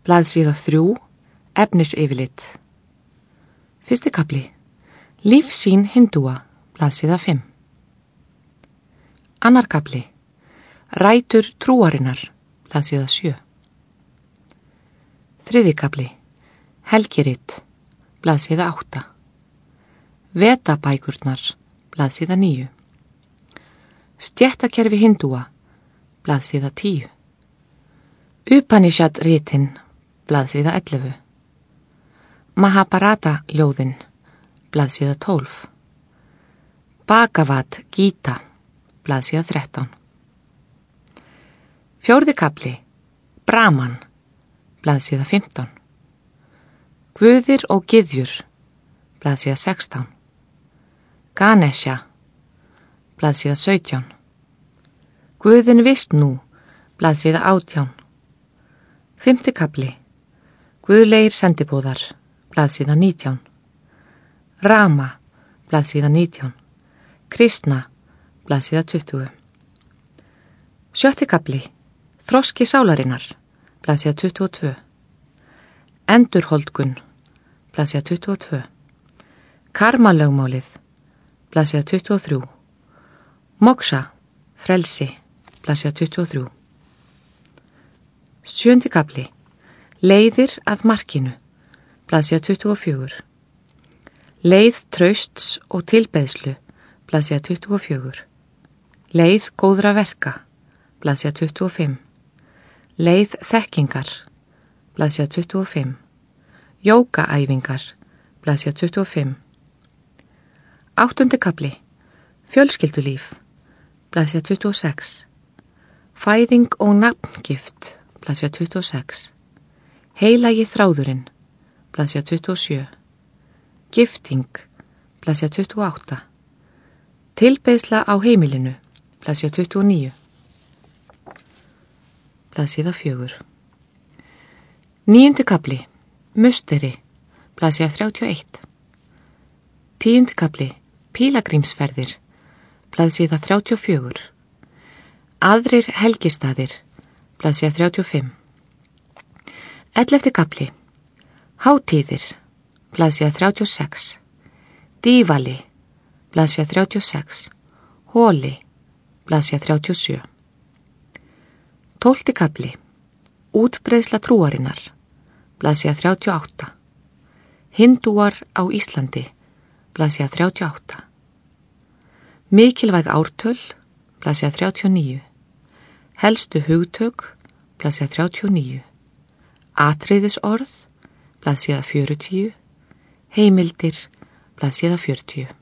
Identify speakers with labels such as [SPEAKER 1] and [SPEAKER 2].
[SPEAKER 1] blaðsíða 3, efnisyfirlit. Fyrsti kafli, lífsýn hindúa, blaðsíða 5. Annar kafli, rætur trúarinnar, blaðsíða 7. Þriði kafli, helgirit, blaðsíða 8. Vetabækurnar, blaðsíða 9. Stéttakerfi hindúa, blaðsíða 10. Upanishad-ritin, blaðsíða 11. Mahabharata-ljóðin, blaðsíða 12. Bhagavad Gita, blaðsíða 13. Fjórði kafli, Brahman, blaðsíða 15. Guðir og gyðjur, blaðsíða 16. Ganesha, blaðsíða 17. Guðin Vishnu, blaðsíða 18. Fimmti kafli, Guðlegir sendibóðar, blaðsíða 19. Rama, blaðsíða 19. Krishna, blaðsíða 20. Sjötti kafli, Þroski sálarinnar, blaðsíða 22. Endurholdgun, blaðsíða 22. Karmalögmálið, blaðsíða 23. Moksha, frelsi, blaðsíða 23. Sjöndi kafli, Leiðir að markinu, blaðsíða 24. Leið trausts og tilbeiðslu, blaðsíða 24. Leið góðra verka, blaðsíða 25. Leið þekkingar, blaðsíða 25. Jógaæfingar, blaðsíða 25. Áttundi kafli, Fjölskyldulíf, blaðsíða 26. Fæðing og nafngift, blaðsíða 26. Heilagi þráðurinn, blaðsíða 27. Gifting, blaðsíða 28. Tilbeiðsla á heimilinu, blaðsíða 29. Blaðsíða 4. Níundi kafli, Musteri, blaðsíða 31. Tíundi kafli, Pílagrímsferðir, blaðsíða 34. Aðrir helgistaðir, blaðsíða 35. 11. kafli, Hátíðir, blaðsíða 36. Dívali, blaðsíða 36. Hóli, blaðsíða 37. 12. kafli, Útbreiðsla trúarinnar, blaðsíða 38. Hindúar á Íslandi, blaðsíða 38. Mikilvæg ártöl, blaðsíða 39. Helstu hugtök, blaðsíða 39. Atriðisorð, blaðsíða 40. Heimildir, blaðsíða 40.